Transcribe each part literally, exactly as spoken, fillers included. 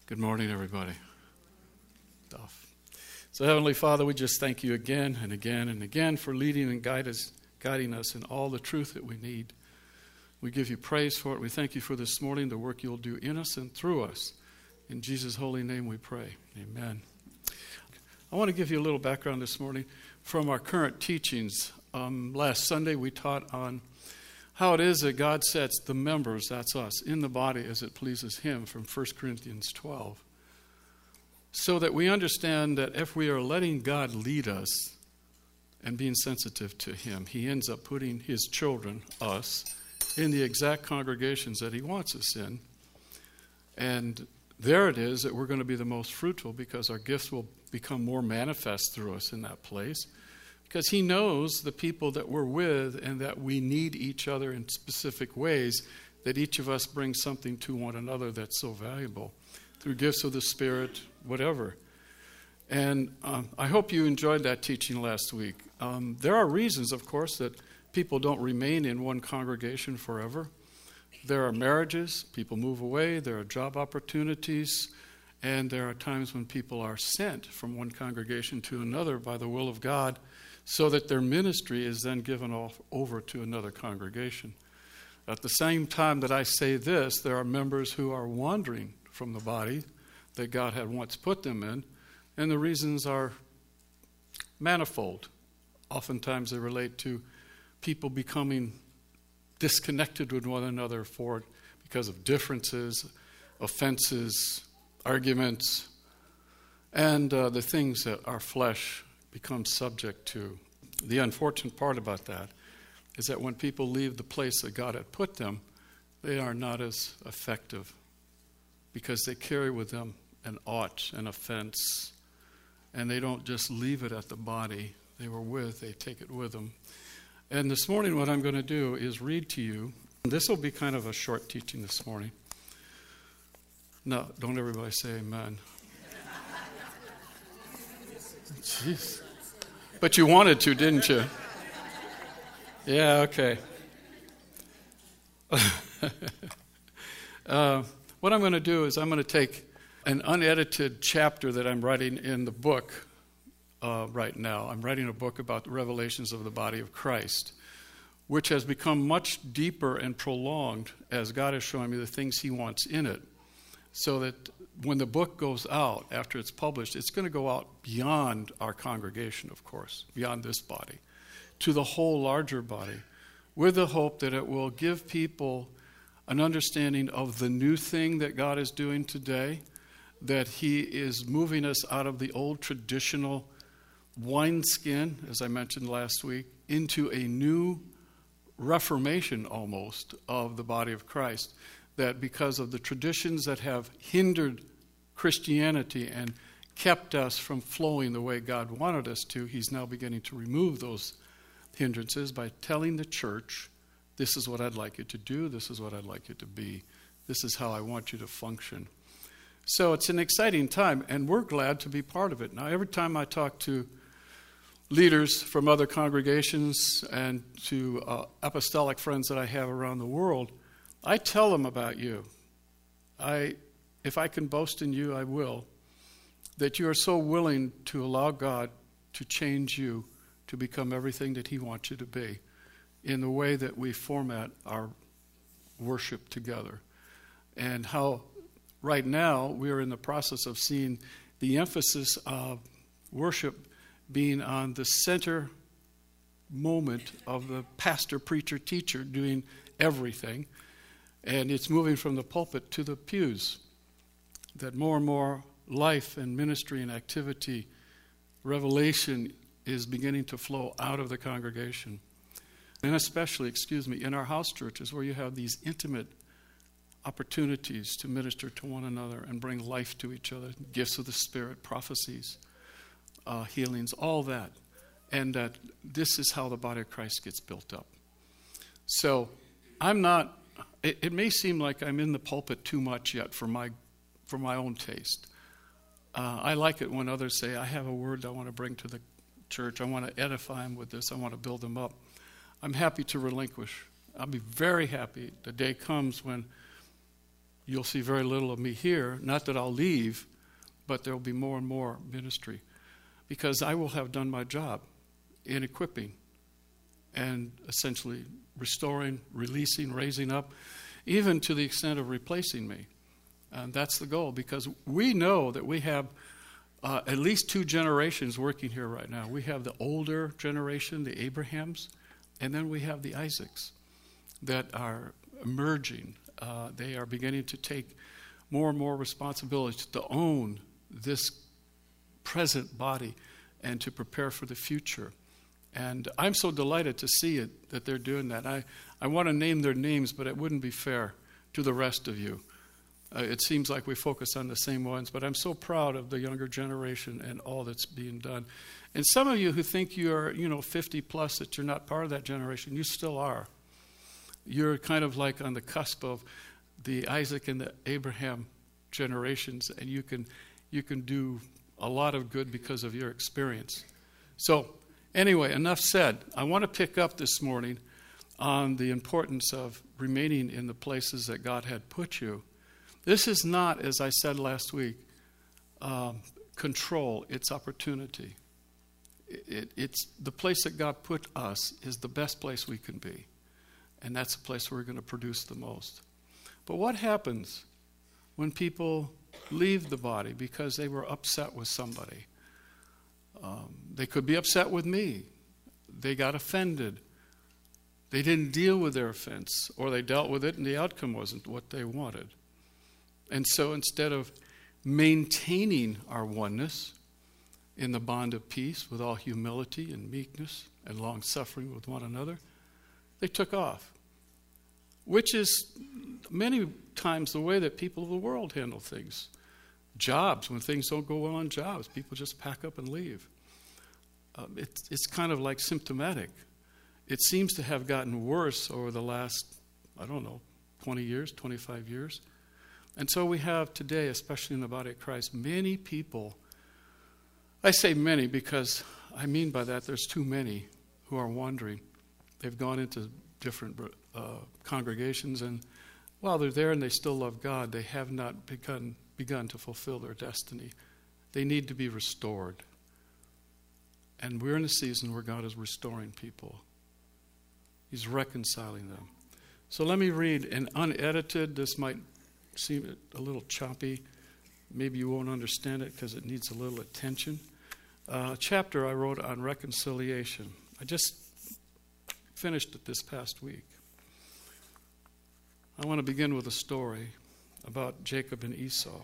Good morning, everybody. Duff. So, Heavenly Father, we just thank you again and again and again for leading and guide us, guiding us in all the truth that we need. We give you praise for it. We thank you for this morning, the work you'll do in us and through us. In Jesus' holy name we pray. Amen. I want to give you a little background this morning from our current teachings. Um, last Sunday we taught on how it is that God sets the members, that's us, in the body as it pleases him from First Corinthians twelve. So that we understand that if we are letting God lead us and being sensitive to him, he ends up putting his children, us, in the exact congregations that he wants us in. And there it is that we're going to be the most fruitful because our gifts will become more manifest through us in that place. Because he knows the people that we're with and that we need each other in specific ways, that each of us brings something to one another that's so valuable through gifts of the Spirit, whatever. And um, I hope you enjoyed that teaching last week. Um, there are reasons, of course, that people don't remain in one congregation forever. There are marriages, people move away, there are job opportunities, and there are times when people are sent from one congregation to another by the will of God, so that their ministry is then given off over to another congregation. At the same time that I say this, there are members who are wandering from the body that God had once put them in, and the reasons are manifold. Oftentimes they relate to people becoming disconnected with one another for because of differences, offenses, arguments, and uh, the things that our flesh become subject to. The unfortunate part about that is that when people leave the place that God had put them, they are not as effective because they carry with them an ought, an offense, and they don't just leave it at the body they were with, they take it with them. And this morning what I'm going to do is read to you. This will be kind of a short teaching this morning. No, don't everybody say amen. Jeez. But you wanted to, didn't you? Yeah, okay. uh, what I'm going to do is I'm going to take an unedited chapter that I'm writing in the book uh, right now. I'm writing a book about the revelations of the body of Christ, which has become much deeper and prolonged as God is showing me the things he wants in it, so that when the book goes out, after it's published, it's going to go out beyond our congregation, of course, beyond this body, to the whole larger body, with the hope that it will give people an understanding of the new thing that God is doing today, that he is moving us out of the old traditional wineskin, as I mentioned last week, into a new reformation almost of the body of Christ. That because of the traditions that have hindered Christianity and kept us from flowing the way God wanted us to, he's now beginning to remove those hindrances by telling the church, this is what I'd like you to do, this is what I'd like you to be, this is how I want you to function. So it's an exciting time, and we're glad to be part of it. Now, every time I talk to leaders from other congregations and to uh, apostolic friends that I have around the world, I tell them about you. I, if I can boast in you, I will. That you are so willing to allow God to change you to become everything that he wants you to be in the way that we format our worship together. And how right now we are in the process of seeing the emphasis of worship being on the center moment of the pastor, preacher, teacher doing everything. And it's moving from the pulpit to the pews, that more and more life and ministry and activity, revelation is beginning to flow out of the congregation. And especially, excuse me, in our house churches where you have these intimate opportunities to minister to one another and bring life to each other, gifts of the Spirit, prophecies, uh, healings, all that. And that this is how the body of Christ gets built up. So I'm not... It, it may seem like I'm in the pulpit too much yet for my for my own taste. Uh, I like it when others say, I have a word I want to bring to the church. I want to edify them with this. I want to build them up. I'm happy to relinquish. I'll be very happy the day comes when you'll see very little of me here. Not that I'll leave, but there will be more and more ministry. Because I will have done my job in equipping and essentially restoring, releasing, raising up, even to the extent of replacing me. And that's the goal, because we know that we have uh, at least two generations working here right now. We have the older generation, the Abrahams, and then we have the Isaacs that are emerging. Uh, they are beginning to take more and more responsibility to own this present body and to prepare for the future. And I'm so delighted to see it, that they're doing that. I, I want to name their names, but it wouldn't be fair to the rest of you. Uh, it seems like we focus on the same ones, but I'm so proud of the younger generation and all that's being done. And some of you who think you're, you know, fifty plus, that you're not part of that generation, you still are. You're kind of like on the cusp of the Isaac and the Abraham generations, and you can you can do a lot of good because of your experience. So, anyway, enough said. I want to pick up this morning on the importance of remaining in the places that God had put you. This is not, as I said last week, um, control, it's opportunity. It, it, it's the place that God put us is the best place we can be. And that's the place where we're going to produce the most. But what happens when people leave the body because they were upset with somebody? Um, they could be upset with me. They got offended. They didn't deal with their offense, or they dealt with it and the outcome wasn't what they wanted. And so instead of maintaining our oneness in the bond of peace with all humility and meekness and long-suffering with one another, they took off, which is many times the way that people of the world handle things. Jobs, when things don't go well on jobs, people just pack up and leave. Um, it's, it's kind of like symptomatic. It seems to have gotten worse over the last, I don't know, twenty years, twenty-five years. And so we have today, especially in the body of Christ, many people. I say many because I mean by that there's too many who are wandering. They've gone into different uh, congregations, and while they're there and they still love God, they have not begun begun to fulfill their destiny. They need to be restored. And we're in a season where God is restoring people. He's reconciling them. So let me read an unedited. This might seem a little choppy. Maybe you won't understand it because it needs a little attention. Uh, chapter I wrote on reconciliation. I just finished it this past week. I want to begin with a story about Jacob and Esau.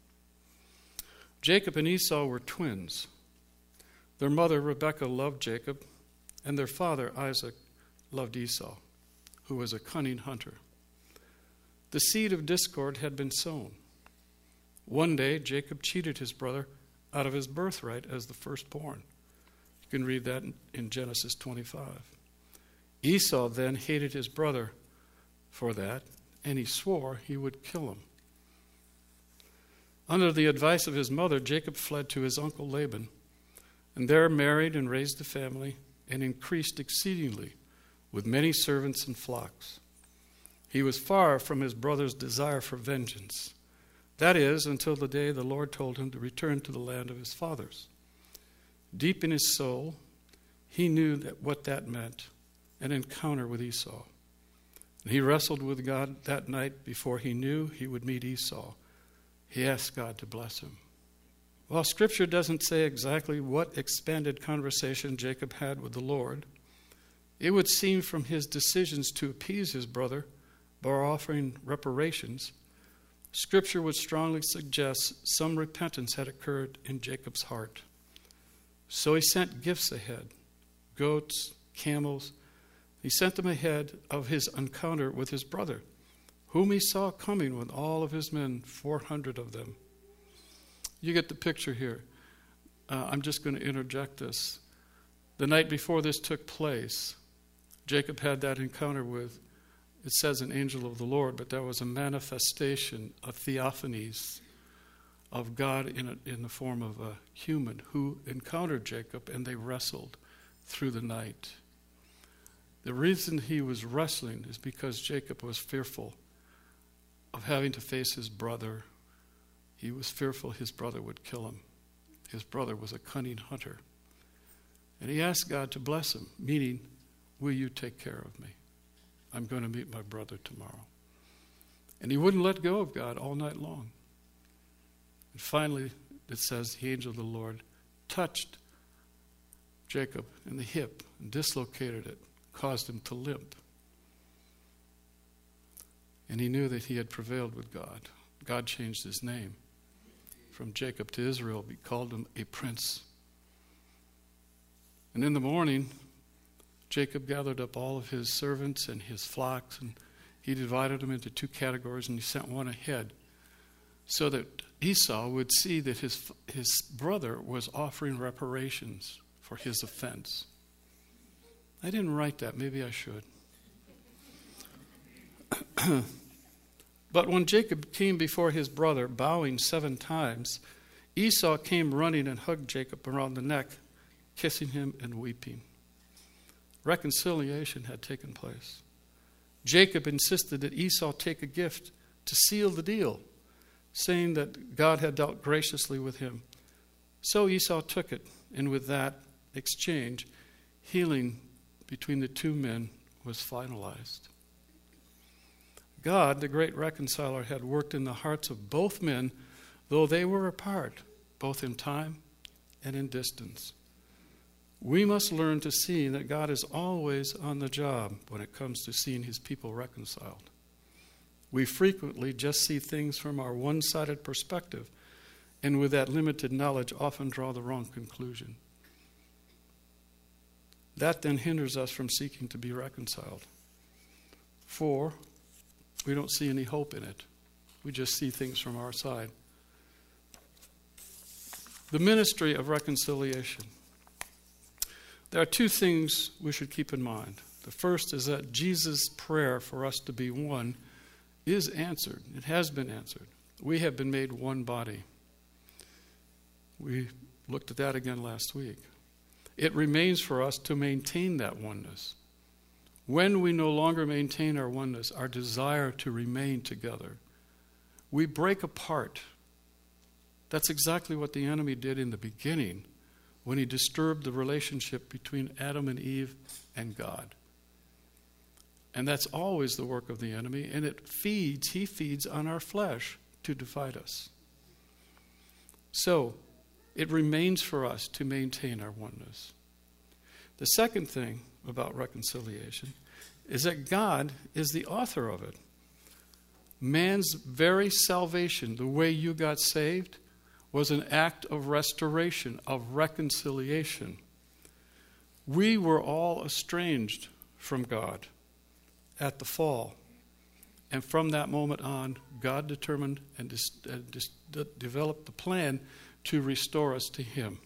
Jacob and Esau were twins. Their mother, Rebekah, loved Jacob, and their father, Isaac, loved Esau, who was a cunning hunter. The seed of discord had been sown. One day, Jacob cheated his brother out of his birthright as the firstborn. You can read that in Genesis twenty-five. Esau then hated his brother for that, and he swore he would kill him. Under the advice of his mother, Jacob fled to his uncle Laban, and there married and raised a family and increased exceedingly with many servants and flocks. He was far from his brother's desire for vengeance. That is, until the day the Lord told him to return to the land of his fathers. Deep in his soul, he knew that what that meant, an encounter with Esau. And he wrestled with God that night before he knew he would meet Esau. He asked God to bless him. While Scripture doesn't say exactly what expanded conversation Jacob had with the Lord, it would seem from his decisions to appease his brother by offering reparations, Scripture would strongly suggest some repentance had occurred in Jacob's heart. So he sent gifts ahead, goats, camels. He sent them ahead of his encounter with his brother, whom he saw coming with all of his men, four hundred of them. You get the picture here. Uh, I'm just going to interject this. The night before this took place, Jacob had that encounter with, it says an angel of the Lord, but that was a manifestation, a theophanies of God in, a, in the form of a human who encountered Jacob, and they wrestled through the night. The reason he was wrestling is because Jacob was fearful of having to face his brother. He was fearful his brother would kill him. His brother was a cunning hunter. And he asked God to bless him, meaning, will you take care of me? I'm going to meet my brother tomorrow. And he wouldn't let go of God all night long. And finally, it says, the angel of the Lord touched Jacob in the hip and dislocated it, caused him to limp. And he knew that he had prevailed with God. God changed his name from Jacob to Israel. He called him a prince. And in the morning, Jacob gathered up all of his servants and his flocks, and he divided them into two categories, and he sent one ahead so that Esau would see that his, his brother was offering reparations for his offense. I didn't write that. Maybe I should. But when Jacob came before his brother, bowing seven times, Esau came running and hugged Jacob around the neck, kissing him and weeping. Reconciliation had taken place. Jacob insisted that Esau take a gift to seal the deal, saying that God had dealt graciously with him. So Esau took it, and with that exchange, healing between the two men was finalized. God, the great reconciler, had worked in the hearts of both men, though they were apart, both in time and in distance. We must learn to see that God is always on the job when it comes to seeing his people reconciled. We frequently just see things from our one-sided perspective, and with that limited knowledge often draw the wrong conclusion. That then hinders us from seeking to be reconciled. For we don't see any hope in it. We just see things from our side. The ministry of reconciliation. There are two things we should keep in mind. The first is that Jesus' prayer for us to be one is answered. It has been answered. We have been made one body. We looked at that again last week. It remains for us to maintain that oneness. When we no longer maintain our oneness, our desire to remain together, we break apart. That's exactly what the enemy did in the beginning when he disturbed the relationship between Adam and Eve and God. And that's always the work of the enemy, and it feeds, he feeds on our flesh to divide us. So, it remains for us to maintain our oneness. The second thing about reconciliation is that God is the author of it. Man's very salvation, the way you got saved, was an act of restoration, of reconciliation. We were all estranged from God at the fall. And from that moment on, God determined and dis- uh, dis- de- developed the plan to restore us to him.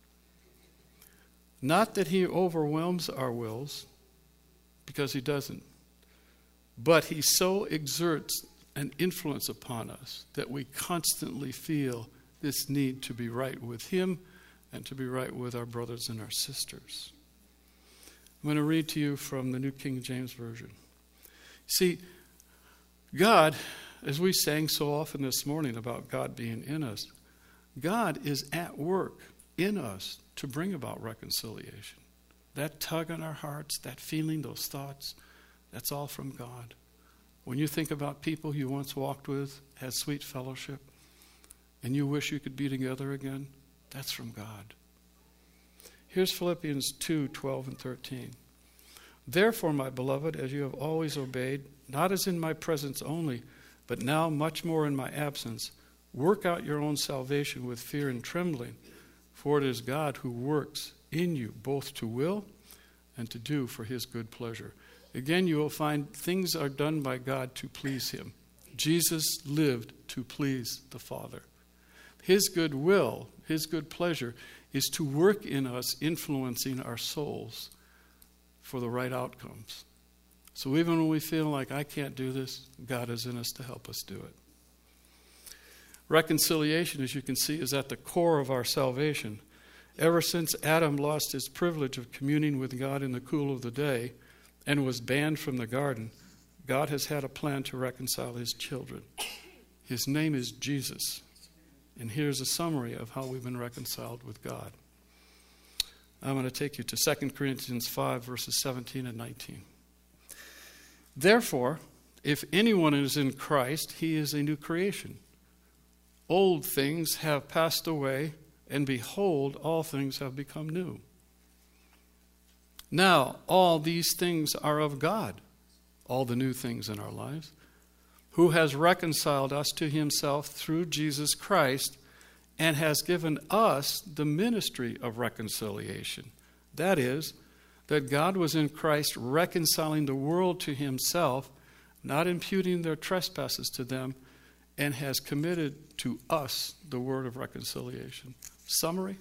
Not that he overwhelms our wills, because he doesn't. But he so exerts an influence upon us that we constantly feel this need to be right with him and to be right with our brothers and our sisters. I'm going to read to you from the New King James Version. See, God, as we sang so often this morning about God being in us, God is at work in us to bring about reconciliation. That tug on our hearts, that feeling, those thoughts, that's all from God. When you think about people you once walked with, had sweet fellowship, and you wish you could be together again, that's from God. Here's Philippians two, twelve and thirteen. Therefore, my beloved, as you have always obeyed, not as in my presence only, but now much more in my absence, work out your own salvation with fear and trembling, for it is God who works in you both to will and to do for his good pleasure. Again, you will find things are done by God to please him. Jesus lived to please the Father. His good will, his good pleasure, is to work in us, influencing our souls for the right outcomes. So even when we feel like I can't do this, God is in us to help us do it. Reconciliation, as you can see, is at the core of our salvation. Ever since Adam lost his privilege of communing with God in the cool of the day and was banned from the garden, God has had a plan to reconcile his children. His name is Jesus. And here's a summary of how we've been reconciled with God. I'm going to take you to Second Corinthians five, verses seventeen and nineteen. Therefore, if anyone is in Christ, he is a new creation. Old things have passed away, and behold, all things have become new. Now, all these things are of God, all the new things in our lives, who has reconciled us to himself through Jesus Christ and has given us the ministry of reconciliation. That is, that God was in Christ reconciling the world to himself, not imputing their trespasses to them, and has committed to us the word of reconciliation. Summary.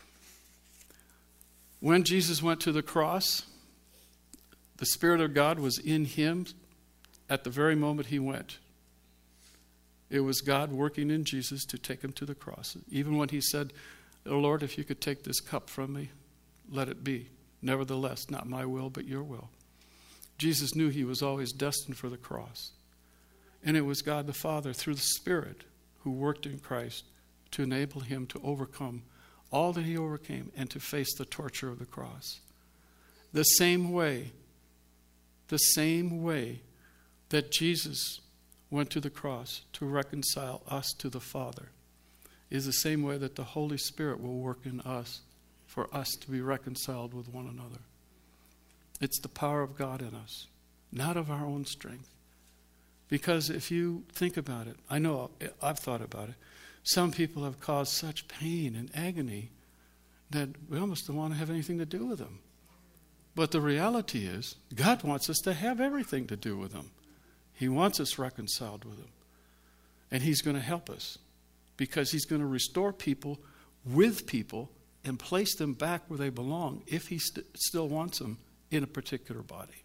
When Jesus went to the cross, the Spirit of God was in him at the very moment he went. It was God working in Jesus to take him to the cross. Even when he said, "Oh Lord, if you could take this cup from me, let it be. Nevertheless, not my will, but your will." Jesus knew he was always destined for the cross. And it was God the Father, through the Spirit, who worked in Christ to enable him to overcome all that he overcame and to face the torture of the cross. The same way, the same way that Jesus went to the cross to reconcile us to the Father is the same way that the Holy Spirit will work in us for us to be reconciled with one another. It's the power of God in us, not of our own strength. Because if you think about it, I know I've thought about it, some people have caused such pain and agony that we almost don't want to have anything to do with them. But the reality is, God wants us to have everything to do with them. He wants us reconciled with him. And he's going to help us because he's going to restore people with people and place them back where they belong if he st- still wants them in a particular body.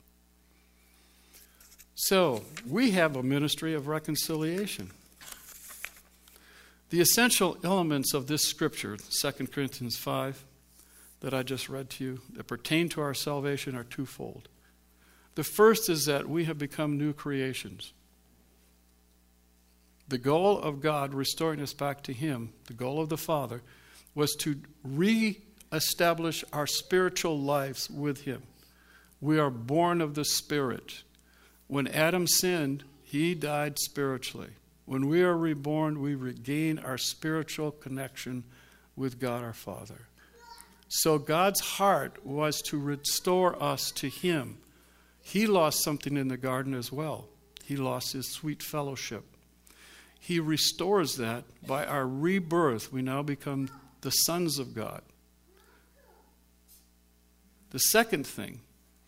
So, we have a ministry of reconciliation. The essential elements of this scripture, Second Corinthians five, that I just read to you, that pertain to our salvation are twofold. The first is that we have become new creations. The goal of God restoring us back to him, the goal of the Father, was to re-establish our spiritual lives with him. We are born of the Spirit. When Adam sinned, he died spiritually. When we are reborn, we regain our spiritual connection with God our Father. So God's heart was to restore us to him. He lost something in the garden as well. He lost his sweet fellowship. He restores that by our rebirth. We now become the sons of God. The second thing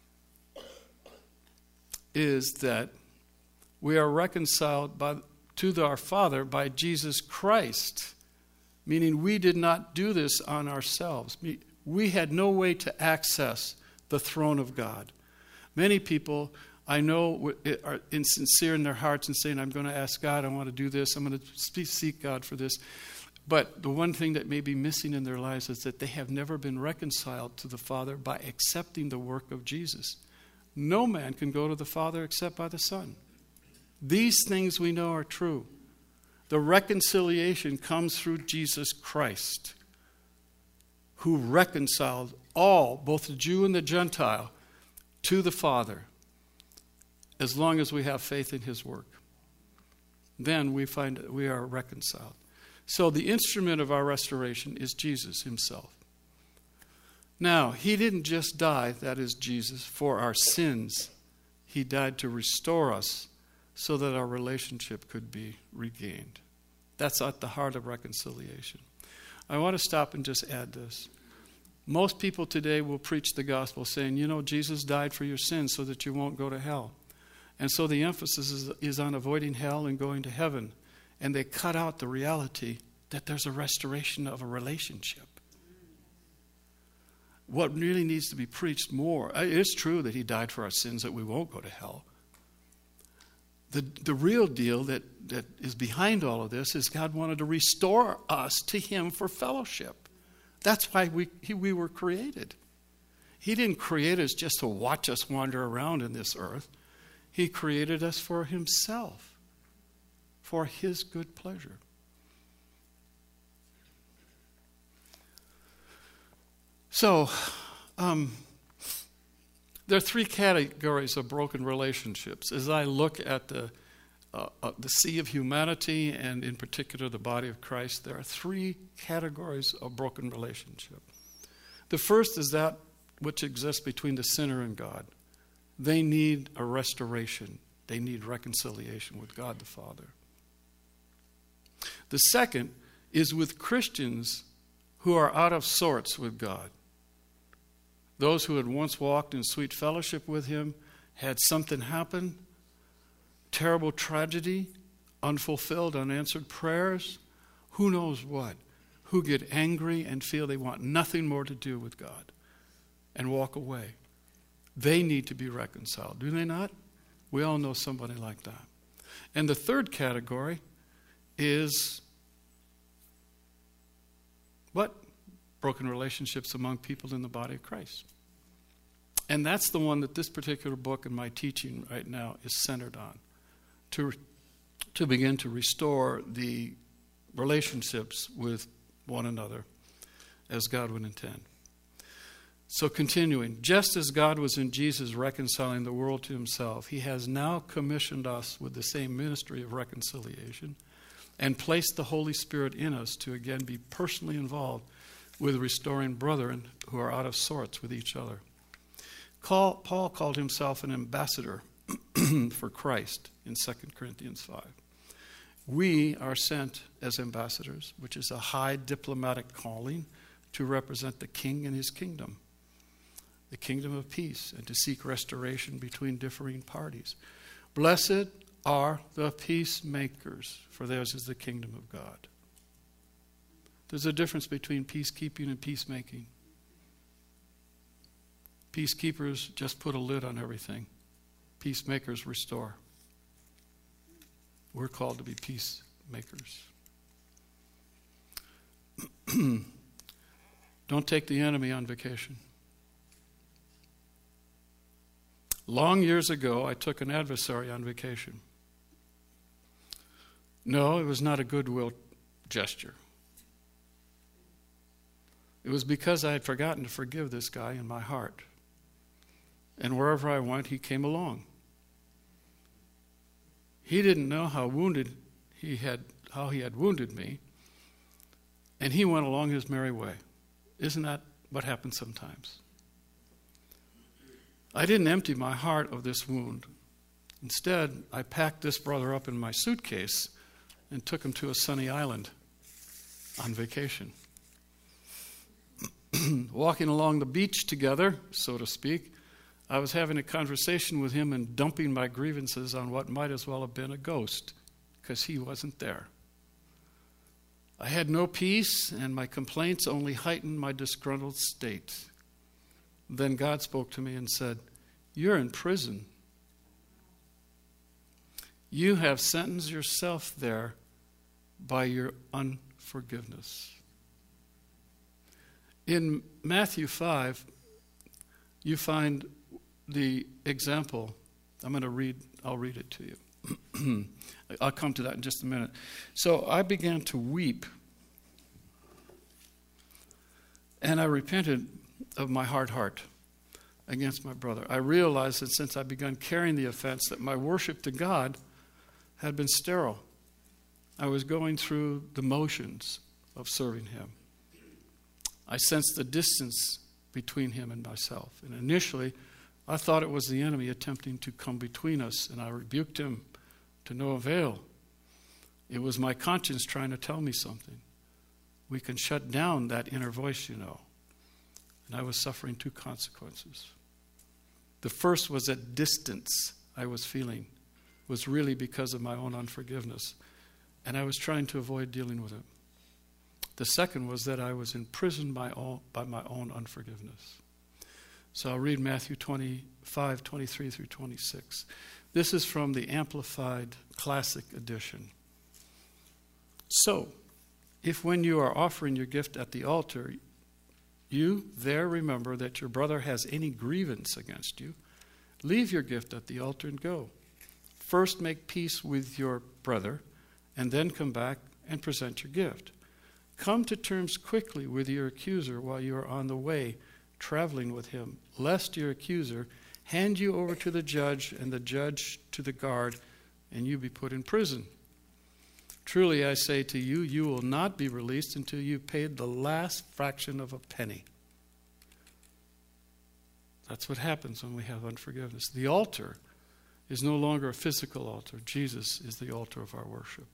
is that we are reconciled by, to the, our Father by Jesus Christ, meaning we did not do this on ourselves. We had no way to access the throne of God. Many people I know are insincere in their hearts and saying, I'm going to ask God, I want to do this, I'm going to seek God for this. But the one thing that may be missing in their lives is that they have never been reconciled to the Father by accepting the work of Jesus. No man can go to the Father except by the Son. These things we know are true. The reconciliation comes through Jesus Christ, who reconciled all, both the Jew and the Gentile, to the Father, as long as we have faith in his work. Then we find that we are reconciled. So the instrument of our restoration is Jesus himself. Now, he didn't just die, that is Jesus, for our sins. He died to restore us so that our relationship could be regained. That's at the heart of reconciliation. I want to stop and just add this. Most people today will preach the gospel saying, you know, Jesus died for your sins so that you won't go to hell. And so the emphasis is, is on avoiding hell and going to heaven. And they cut out the reality that there's a restoration of a relationship. What really needs to be preached more, it is true that he died for our sins, that we won't go to hell. The, the real deal that, that is behind all of this is God wanted to restore us to him for fellowship. That's why we, he, we were created. He didn't create us just to watch us wander around in this earth. He created us for himself, for his good pleasure. So, um, there are three categories of broken relationships. As I look at the uh, uh, the sea of humanity, and in particular the body of Christ, there are three categories of broken relationship. The first is that which exists between the sinner and God. They need a restoration. They need reconciliation with God the Father. The second is with Christians who are out of sorts with God. Those who had once walked in sweet fellowship with him had something happen, terrible tragedy, unfulfilled, unanswered prayers, who knows what, who get angry and feel they want nothing more to do with God and walk away. They need to be reconciled, do they not? We all know somebody like that. And the third category is what? Broken relationships among people in the body of Christ. And that's the one that this particular book and my teaching right now is centered on, to, to begin to restore the relationships with one another as God would intend. So continuing, just as God was in Jesus reconciling the world to himself, he has now commissioned us with the same ministry of reconciliation and placed the Holy Spirit in us to again be personally involved with restoring brethren who are out of sorts with each other. Paul called himself an ambassador for Christ in Second Corinthians five. We are sent as ambassadors, which is a high diplomatic calling to represent the king and his kingdom, the kingdom of peace, and to seek restoration between differing parties. Blessed are the peacemakers, for theirs is the kingdom of God. There's a difference between peacekeeping and peacemaking. Peacekeepers just put a lid on everything. Peacemakers restore. We're called to be peacemakers. Don't take the enemy on vacation. Long years ago, I took an adversary on vacation. No, it was not a goodwill gesture. It was because I had forgotten to forgive this guy in my heart. And wherever I went, he came along. He didn't know how wounded he had, how he had wounded me, and he went along his merry way. Isn't that what happens sometimes? I didn't empty my heart of this wound. Instead, I packed this brother up in my suitcase and took him to a sunny island on vacation. Walking along the beach together, so to speak, I was having a conversation with him and dumping my grievances on what might as well have been a ghost, because he wasn't there. I had no peace, and my complaints only heightened my disgruntled state. Then God spoke to me and said, "You're in prison. You have sentenced yourself there by your unforgiveness." In Matthew five, you find the example. I'm going to read, I'll read it to you. I'll come to that in just a minute. So I began to weep, and I repented of my hard heart against my brother. I realized that since I begun carrying the offense, that my worship to God had been sterile. I was going through the motions of serving him. I sensed the distance between him and myself. And initially, I thought it was the enemy attempting to come between us, and I rebuked him to no avail. It was my conscience trying to tell me something. We can shut down that inner voice, you know. And I was suffering two consequences. The first was that distance I was feeling was really because of my own unforgiveness, and I was trying to avoid dealing with it. The second was that I was imprisoned by, all, by my own unforgiveness. So I'll read Matthew twenty-five, twenty-three through twenty-six. This is from the Amplified Classic Edition. So, if when you are offering your gift at the altar, you there remember that your brother has any grievance against you, leave your gift at the altar and go. First make peace with your brother, and then come back and present your gift. Come to terms quickly with your accuser while you are on the way, traveling with him, lest your accuser hand you over to the judge, and the judge to the guard, and you be put in prison. Truly I say to you, you will not be released until you paid the last fraction of a penny. That's what happens when we have unforgiveness. The altar is no longer a physical altar. Jesus is the altar of our worship.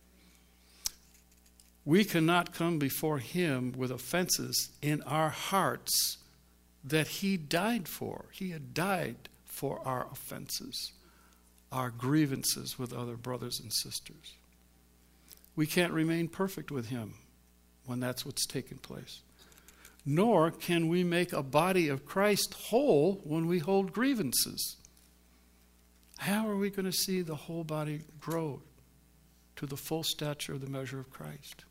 We cannot come before him with offenses in our hearts that he died for. He had died for our offenses, our grievances with other brothers and sisters. We can't remain perfect with him when that's what's taken place. Nor can we make a body of Christ whole when we hold grievances. How are we going to see the whole body grow to the full stature of the measure of Christ?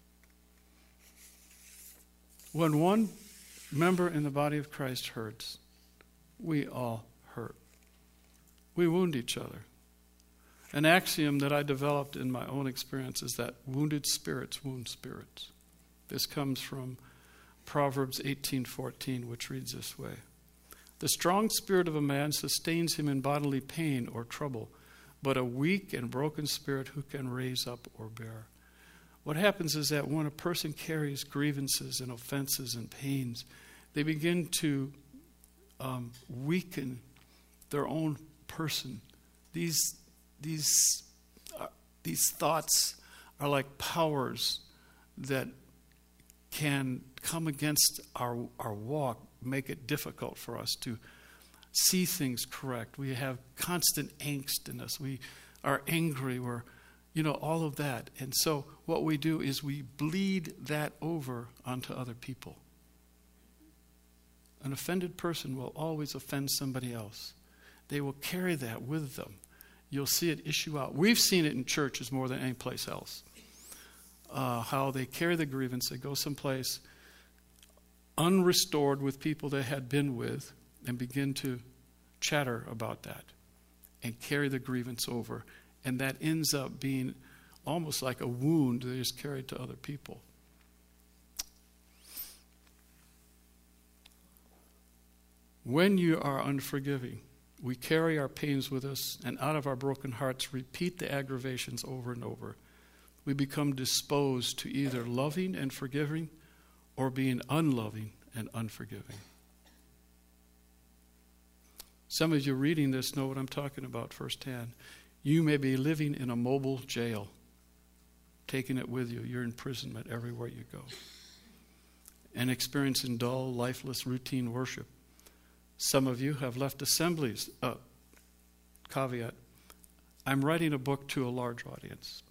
When one member in the body of Christ hurts, we all hurt. We wound each other. An axiom that I developed in my own experience is that wounded spirits wound spirits. This comes from Proverbs eighteen fourteen, which reads this way. The strong spirit of a man sustains him in bodily pain or trouble, but a weak and broken spirit who can raise up or bear? What happens is that when a person carries grievances and offenses and pains, they begin to um, weaken their own person. These, these, uh, these thoughts are like powers that can come against our, our walk, make it difficult for us to see things correct. We have constant angst in us. We are angry. We're, you know, all of that. And so what we do is we bleed that over onto other people. An offended person will always offend somebody else. They will carry that with them. You'll see it issue out. We've seen it in churches more than any place else. Uh, how they carry the grievance, they go someplace unrestored with people they had been with and begin to chatter about that and carry the grievance over. And that ends up being almost like a wound that is carried to other people. When you are unforgiving, we carry our pains with us, and out of our broken hearts repeat the aggravations over and over. We become disposed to either loving and forgiving or being unloving and unforgiving. Some of you reading this know what I'm talking about firsthand. You may be living in a mobile jail, taking it with you, your imprisonment everywhere you go, and experiencing dull, lifeless, routine worship. Some of you have left assemblies. Uh, caveat, I'm writing a book to a large audience.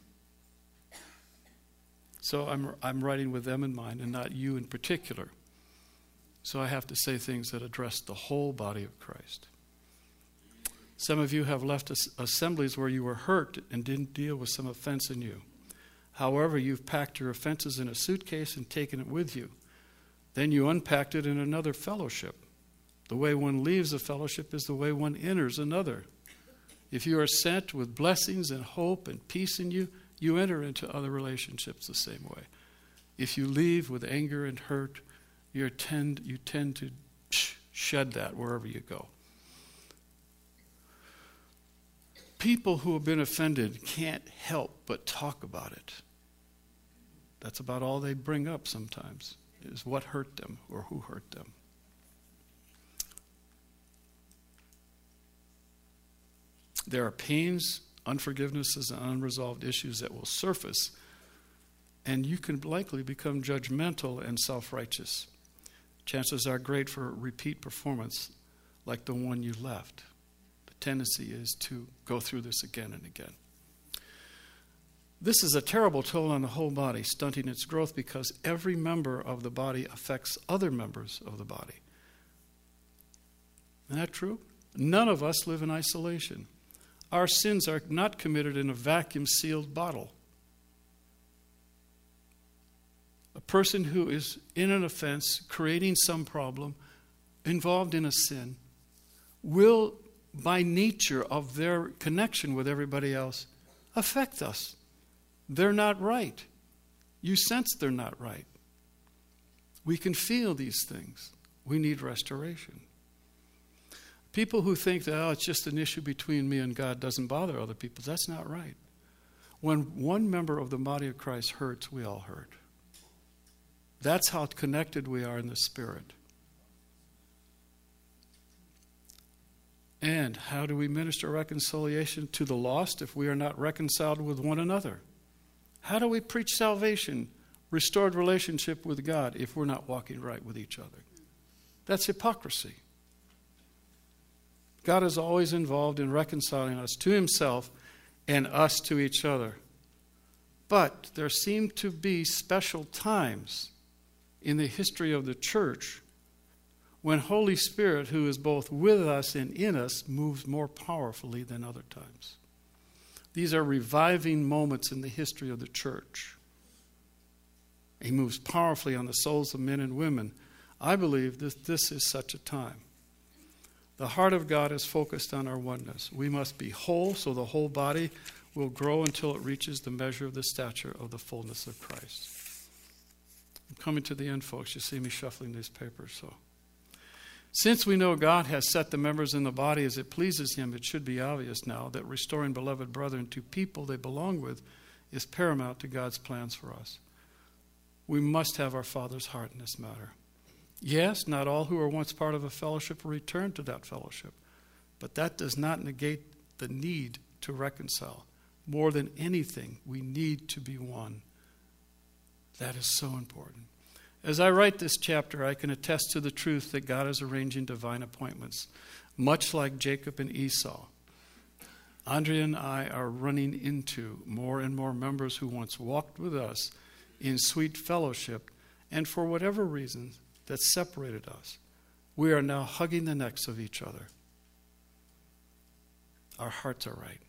So I'm I'm writing with them in mind and not you in particular. So I have to say things that address the whole body of Christ. Some of you have left as- assemblies where you were hurt and didn't deal with some offense in you. However, you've packed your offenses in a suitcase and taken it with you. Then you unpacked it in another fellowship. The way one leaves a fellowship is the way one enters another. If you are sent with blessings and hope and peace in you, you enter into other relationships the same way. If you leave with anger and hurt, you tend, you tend to shed that wherever you go. People who have been offended can't help but talk about it. That's about all they bring up sometimes, is what hurt them or who hurt them. There are pains, unforgivenesses, and unresolved issues that will surface, and you can likely become judgmental and self-righteous. Chances are great for repeat performance like the one you left. The tendency is to go through this again and again. This is a terrible toll on the whole body, stunting its growth because every member of the body affects other members of the body. Isn't that true? None of us live in isolation. Our sins are not committed in a vacuum-sealed bottle. A person who is in an offense, creating some problem, involved in a sin, will by nature of their connection with everybody else, affect us. They're not right. You sense they're not right. We can feel these things. We need restoration. People who think that, oh, it's just an issue between me and God doesn't bother other people, that's not right. When one member of the body of Christ hurts, we all hurt. That's how connected we are in the Spirit. And how do we minister reconciliation to the lost if we are not reconciled with one another? How do we preach salvation, restored relationship with God, if we're not walking right with each other? That's hypocrisy. God is always involved in reconciling us to himself and us to each other. But there seem to be special times in the history of the church when Holy Spirit, who is both with us and in us, moves more powerfully than other times. These are reviving moments in the history of the church. He moves powerfully on the souls of men and women. I believe that this is such a time. The heart of God is focused on our oneness. We must be whole so the whole body will grow until it reaches the measure of the stature of the fullness of Christ. I'm coming to the end, folks. You see me shuffling these papers, so... Since we know God has set the members in the body as it pleases him, it should be obvious now that restoring beloved brethren to people they belong with is paramount to God's plans for us. We must have our Father's heart in this matter. Yes, not all who were once part of a fellowship will return to that fellowship, but that does not negate the need to reconcile. More than anything, we need to be one. That is so important. As I write this chapter, I can attest to the truth that God is arranging divine appointments, much like Jacob and Esau. Andrea and I are running into more and more members who once walked with us in sweet fellowship, and for whatever reason that separated us, we are now hugging the necks of each other. Our hearts are right.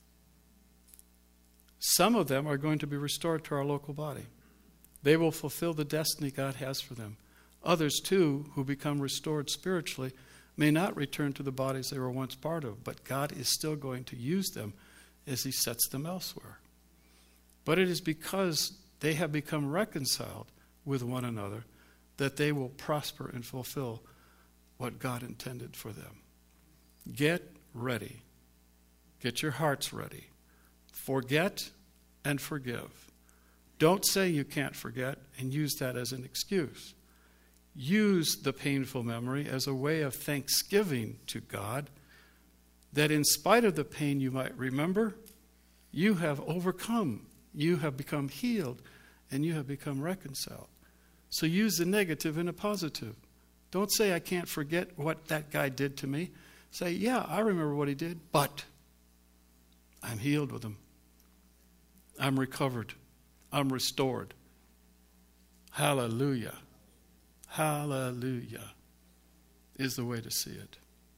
Some of them are going to be restored to our local body. They will fulfill the destiny God has for them. Others, too, who become restored spiritually, may not return to the bodies they were once part of, but God is still going to use them as he sets them elsewhere. But it is because they have become reconciled with one another that they will prosper and fulfill what God intended for them. Get ready. Get your hearts ready. Forget and forgive. Don't say you can't forget and use that as an excuse. Use the painful memory as a way of thanksgiving to God that in spite of the pain you might remember, you have overcome, you have become healed, and you have become reconciled. So use the negative in a positive. Don't say I can't forget what that guy did to me. Say, yeah, I remember what he did, but I'm healed with him. I'm recovered. I'm restored. Hallelujah. Hallelujah is the way to see it.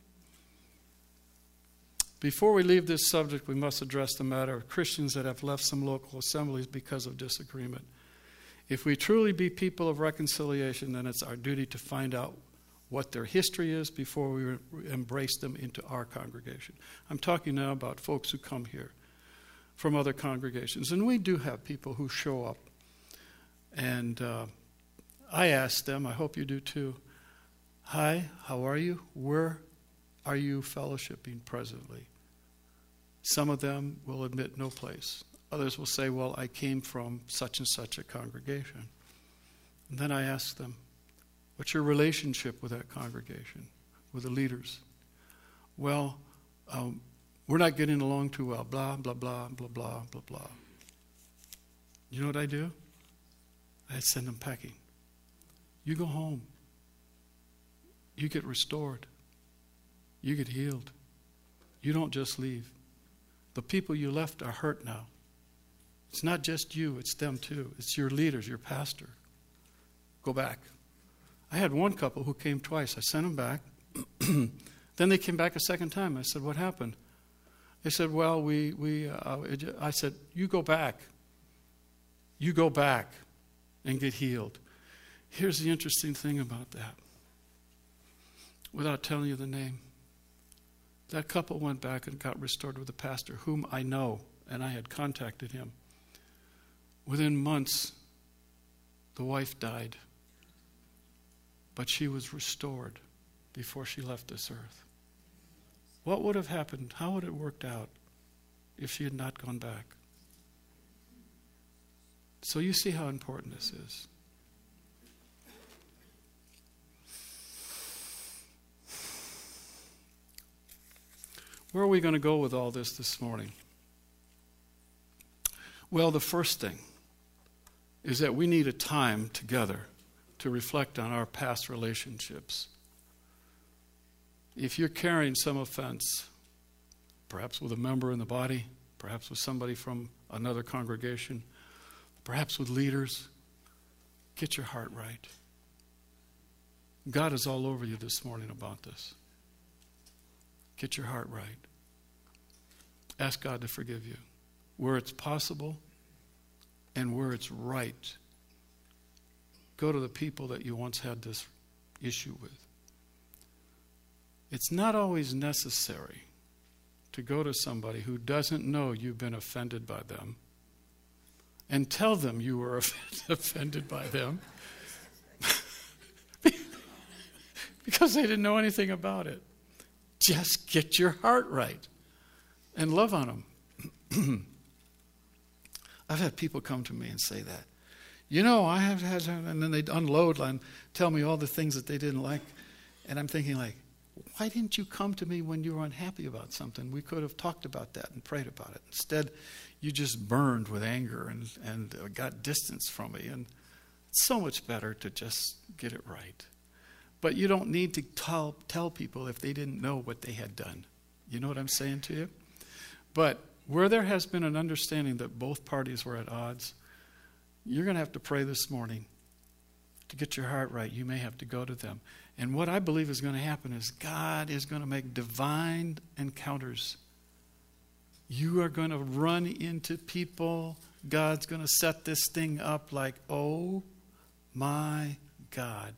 Before we leave this subject, we must address the matter of Christians that have left some local assemblies because of disagreement. If we truly be people of reconciliation, then it's our duty to find out what their history is before we embrace them into our congregation. I'm talking now about folks who come here from other congregations. And we do have people who show up. And uh, I ask them, I hope you do too, hi, how are you? Where are you fellowshipping presently? Some of them will admit no place. Others will say, well, I came from such and such a congregation. And then I ask them, what's your relationship with that congregation, with the leaders? Well, um, we're not getting along too well, blah, blah, blah, blah, blah, blah, blah. You know what I do? I send them packing. You go home. You get restored. You get healed. You don't just leave. The people you left are hurt now. It's not just you, it's them too. It's your leaders, your pastor. Go back. I had one couple who came twice. I sent them back. Then they came back a second time. I said, what happened? They said, well, we, we uh, I said, you go back. You go back and get healed. Here's the interesting thing about that. Without telling you the name. That couple went back and got restored with a pastor whom I know, and I had contacted him. Within months, the wife died, but she was restored before she left this earth. What would have happened? How would it have worked out if she had not gone back? So you see how important this is. Where are we going to go with all this this morning? Well, the first thing is that we need a time together to reflect on our past relationships. If you're carrying some offense, perhaps with a member in the body, perhaps with somebody from another congregation, perhaps with leaders, get your heart right. God is all over you this morning about this. Get your heart right. Ask God to forgive you where it's possible and where it's right. Go to the people that you once had this issue with. It's not always necessary to go to somebody who doesn't know you've been offended by them and tell them you were offended by them because they didn't know anything about it. Just get your heart right and love on them. I've had people come to me and say that. You know, I have had, and then they'd unload and tell me all the things that they didn't like. And I'm thinking like, why didn't you come to me when you were unhappy about something? We could have talked about that and prayed about it. Instead, you just burned with anger and, and got distance from me. And it's so much better to just get it right. But you don't need to tell, tell people if they didn't know what they had done. You know what I'm saying to you? But where there has been an understanding that both parties were at odds, you're going to have to pray this morning to get your heart right. You may have to go to them. And what I believe is going to happen is God is going to make divine encounters. You are going to run into people. God's going to set this thing up like, oh my God.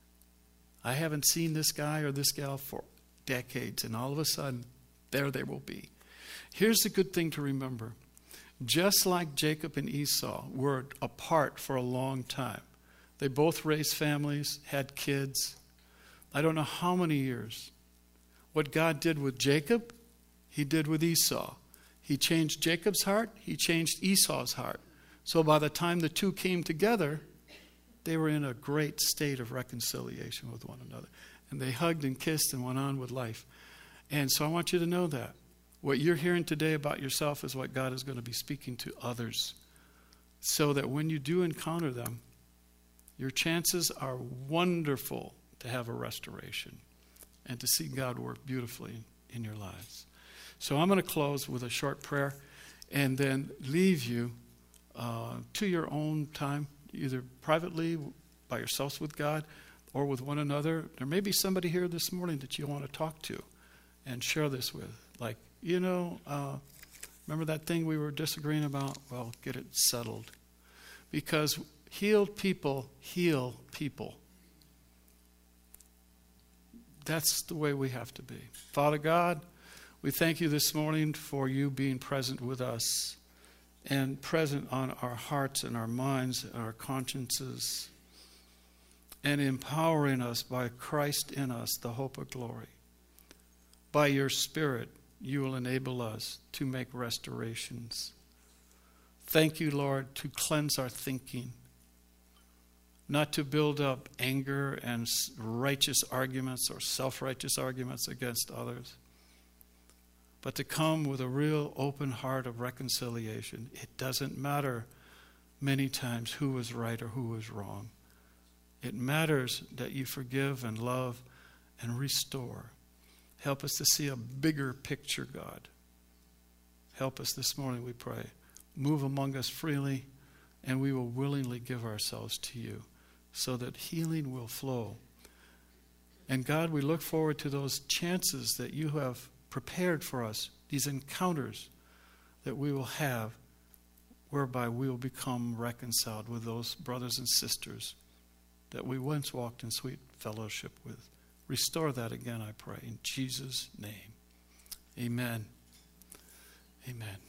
I haven't seen this guy or this gal for decades, and all of a sudden, there they will be. Here's the good thing to remember. Just like Jacob and Esau were apart for a long time, they both raised families, had kids. I don't know how many years. What God did with Jacob, he did with Esau. He changed Jacob's heart, he changed Esau's heart. So by the time the two came together, they were in a great state of reconciliation with one another. And they hugged and kissed and went on with life. And so I want you to know that. What you're hearing today about yourself is what God is going to be speaking to others. So that when you do encounter them, your chances are wonderful to have a restoration and to see God work beautifully in your lives. So I'm going to close with a short prayer and then leave you uh, to your own time, either privately by yourselves with God or with one another. There may be somebody here this morning that you want to talk to and share this with. Like, you know, uh, remember that thing we were disagreeing about? Well, get it settled. Because healed people heal people. That's the way we have to be. Father God, we thank you this morning for you being present with us and present on our hearts and our minds and our consciences and empowering us by Christ in us, the hope of glory. By your Spirit, you will enable us to make restorations. Thank you, Lord, to cleanse our thinking, not to build up anger and righteous arguments or self-righteous arguments against others, but to come with a real open heart of reconciliation. It doesn't matter many times who was right or who was wrong. It matters that you forgive and love and restore. Help us to see a bigger picture, God. Help us this morning, we pray. Move among us freely, and we will willingly give ourselves to you so that healing will flow. And God, we look forward to those chances that you have prepared for us, these encounters that we will have, whereby we will become reconciled with those brothers and sisters that we once walked in sweet fellowship with. Restore that again, I pray, in Jesus' name. Amen. Amen.